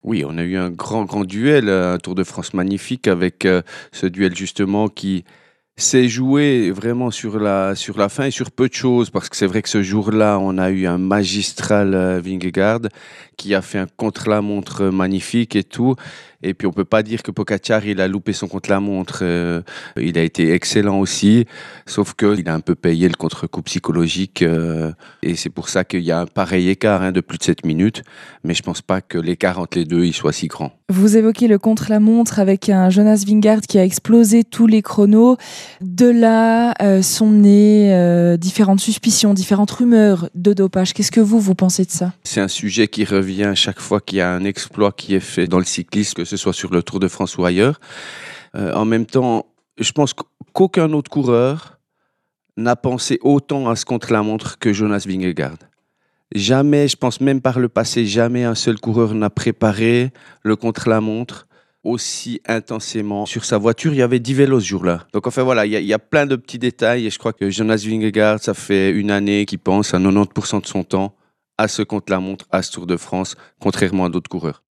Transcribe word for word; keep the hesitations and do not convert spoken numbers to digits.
Oui, on a eu un grand, grand duel, un Tour de France magnifique avec, heu, ce duel justement qui s'est joué vraiment sur la sur la fin et sur peu de choses. Parce que c'est vrai que ce jour-là, on a eu un magistral, heu, Vingegaard qui a fait un contre-la-montre, heu, magnifique et tout et puis on peut pas dire que Pogačar, il a loupé son contre-la-montre, heu, il a été excellent aussi, sauf qu'il a un peu payé le contre-coup psychologique, heu et c'est pour ça qu'il y a un pareil écart, hein, de plus de sept minutes, mais je pense pas que l'écart entre les deux, il soit si grand. Vous évoquez le contre-la-montre avec un Jonas Vingegaard qui a explosé tous les chronos. De là, heu, sont nées, heu, différentes suspicions, différentes rumeurs de dopage. Qu'est-ce que vous, vous pensez de ça? C'est un sujet qui revient chaque fois qu'il y a un exploit qui est fait dans le cyclisme, que ce soit sur le Tour de France ou ailleurs. Heu, en même temps, je pense qu'au qu'aucun autre coureur n'a pensé autant à ce contre-la-montre que Jonas Vingegaard. Jamais, je pense même par le passé, jamais un seul coureur n'a préparé le contre-la-montre aussi intensément. Sur sa voiture, il y avait dix vélos ce jour-là. Donc enfin voilà, il y a il y a plein de petits détails et je crois que Jonas Vingegaard, ça fait une année qu'il pense à quatre-vingt-dix pour cent de son temps à ce contre-la-montre, à ce Tour de France, contrairement à d'autres coureurs.